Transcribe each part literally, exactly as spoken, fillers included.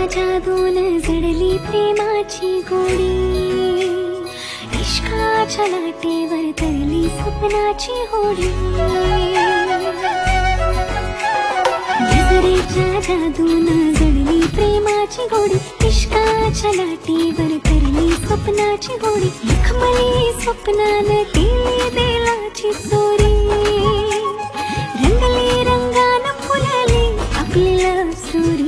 जादून जडली प्रेमाची गोडी, इश्काच्या लाटेवर तरली स्वप्नाची होडी। नजरेच्या जादून जडली प्रेमाची गोडी, इश्काच्या लाटेवर तरली स्वप्नाची होडी। लखमली स्वप्नान केली दिलाची चोरी, रंगली रंगान फुलली आपली लव स्टोरी।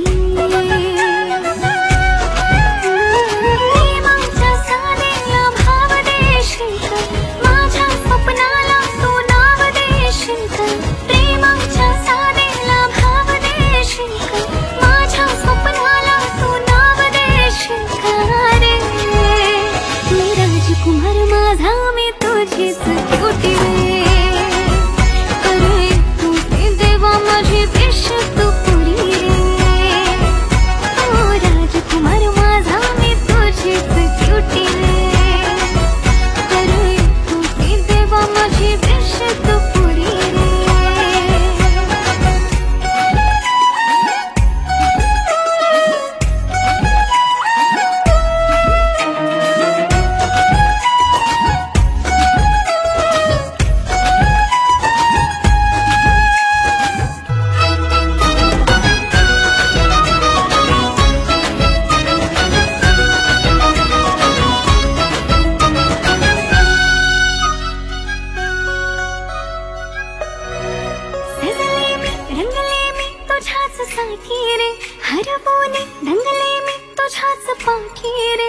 हरवून रंगले मी तुझ्याच पाठी रे,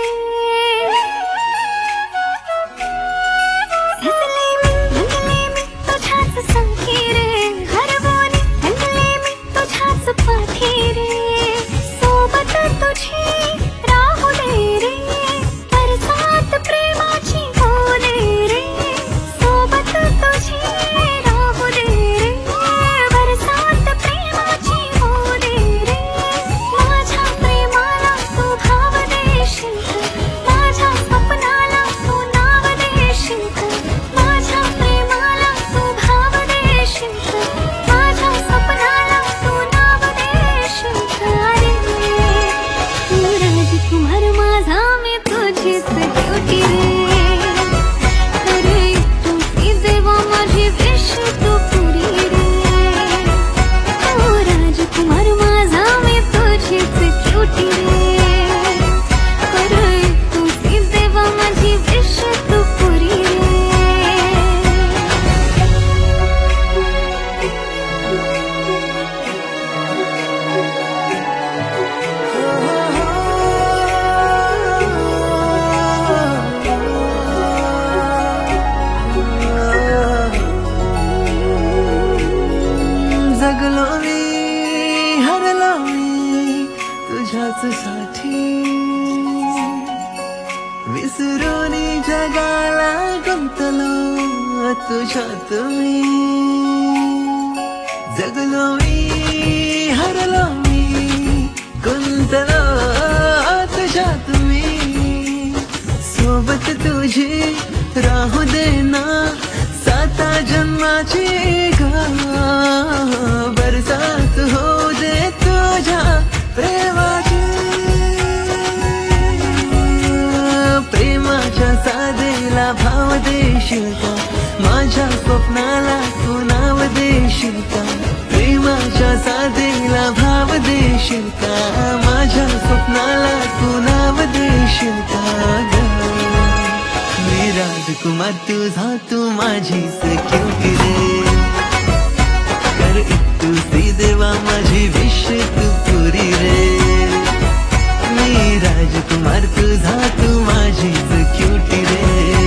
सजले मी रंगले मी तुझ्याच साथी रे, हरवून रंगले मी तुझ्याच पाठी रे। सोबत तुझी राहू दे रे, बरसात प्रेमाची होऊ दे रे। सोबत तुझी राहू दे रे, बरसात प्रेमाची होऊ दे रे। माझ्या प्रेमाला तू भाव देशील का, माझ्या स्वप्नाला तू नाव देशील का। माझ्या प्रेमाला तू भाव देशील का, माझ्या स्वप्नाला तू नाव देशील का। रे तू राजकुमार माझा, मी तुझीच ड्युटी रे। अरे तू ती देवा माझी विश तू पुरी रे। तू राजकुमार माझा, मी तुझीच ड्युटी रे। अरे तू ती देवा माझी विश तू पुरी रे। जगलो मी हरलो मी तुझ्याच साठी, विसरून जगाला गुंतलो तुझ्यात मी। जगलो मी हरलो मी गुंतलो तुझ्यात मी। सोबत तुझी राहू दे ना साता जन्माची ग, बरसात होऊ दे तुझ्या प्रेमाची। प्रेमाच्या साधेला भाव देशील का, माझ्या स्वप्नाला तू नाव देशील का। प्रेमाच्या साधेला भाव देशील का, माझ्या स्वप्नाला तू नाव देशील का ग। मी राजकुमार तुझा, तू माझी सिक्युरिटी रे। कर तू सी देवा माझी विश तू पुरी रे। मी राजकुमार तुझा, तू माझी सिक्युरिटी रे।